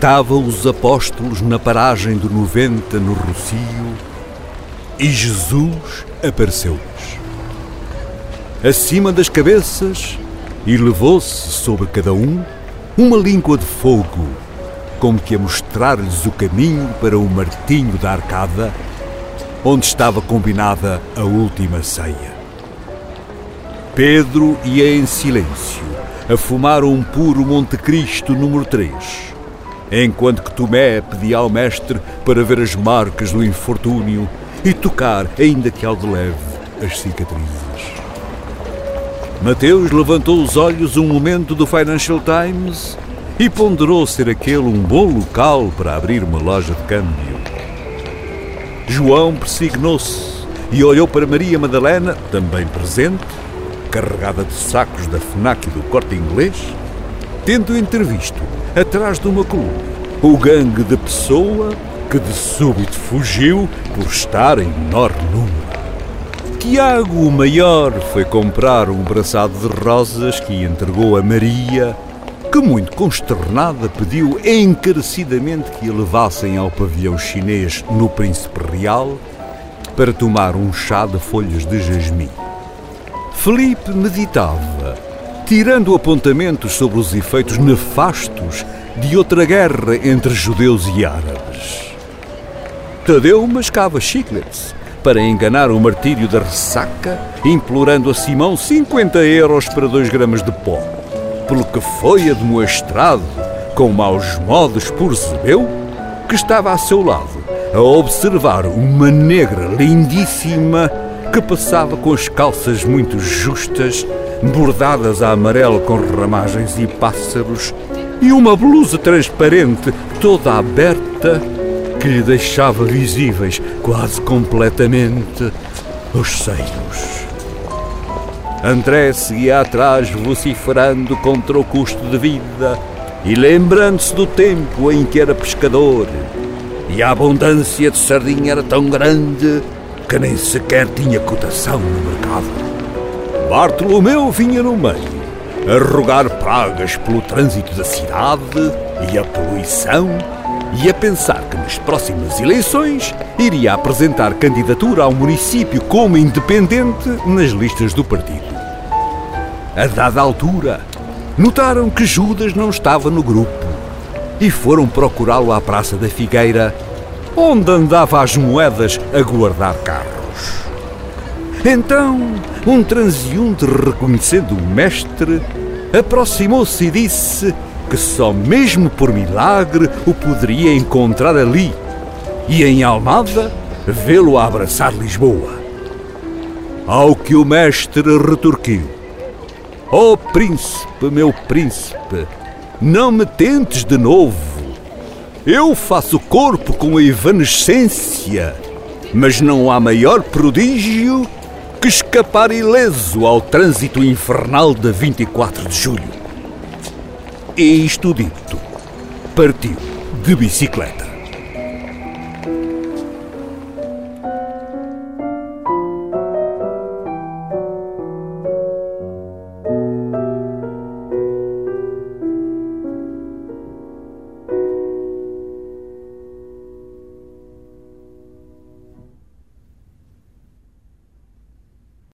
Estavam os apóstolos na paragem do 90 no Rocio e Jesus apareceu-lhes acima das cabeças e levou-se sobre cada um uma língua de fogo, como que a mostrar-lhes o caminho para o Martinho da Arcada, onde estava combinada a última ceia. Pedro ia em silêncio a fumar um puro Monte Cristo número 3, enquanto que Tomé pedia ao mestre para ver as marcas do infortúnio e tocar, ainda que ao de leve, as cicatrizes. Mateus levantou os olhos um momento do Financial Times e ponderou ser aquele um bom local para abrir uma loja de câmbio. João persignou-se e olhou para Maria Madalena, também presente, carregada de sacos da FNAC e do Corte Inglês, tendo entrevisto, atrás de uma coluna, o gangue de Pessoa que de súbito fugiu por estar em menor número. Tiago, o maior, foi comprar um braçado de rosas que entregou a Maria, que muito consternada pediu encarecidamente que a levassem ao pavilhão chinês no Príncipe Real para tomar um chá de folhas de jasmim. Felipe meditava, tirando apontamentos sobre os efeitos nefastos de outra guerra entre judeus e árabes. Tadeu mascava chicletes para enganar o martírio da ressaca, implorando a Simão 50 euros para 2 gramas de pó, pelo que foi admoestrado, com maus modos por Zebeu, que estava a seu lado, a observar uma negra lindíssima que passava com as calças muito justas, bordadas a amarelo com ramagens e pássaros, e uma blusa transparente toda aberta que lhe deixava visíveis quase completamente os seios. André seguia atrás vociferando contra o custo de vida e lembrando-se do tempo em que era pescador e a abundância de sardinha era tão grande que nem sequer tinha cotação no mercado. Bartolomeu vinha no meio, a rogar pragas pelo trânsito da cidade e a poluição, e a pensar que nas próximas eleições iria apresentar candidatura ao município como independente nas listas do partido. A dada altura, notaram que Judas não estava no grupo e foram procurá-lo à Praça da Figueira, onde andava às moedas a guardar carros. Então, um transeunte, reconhecendo o mestre, aproximou-se e disse que só mesmo por milagre o poderia encontrar ali e em Almada vê-lo a abraçar Lisboa. Ao que o mestre retorquiu: "Ó príncipe, meu príncipe, não me tentes de novo. Eu faço corpo com a evanescência, mas não há maior prodígio que escapar ileso ao trânsito infernal de 24 de julho. E isto dito, partiu de bicicleta.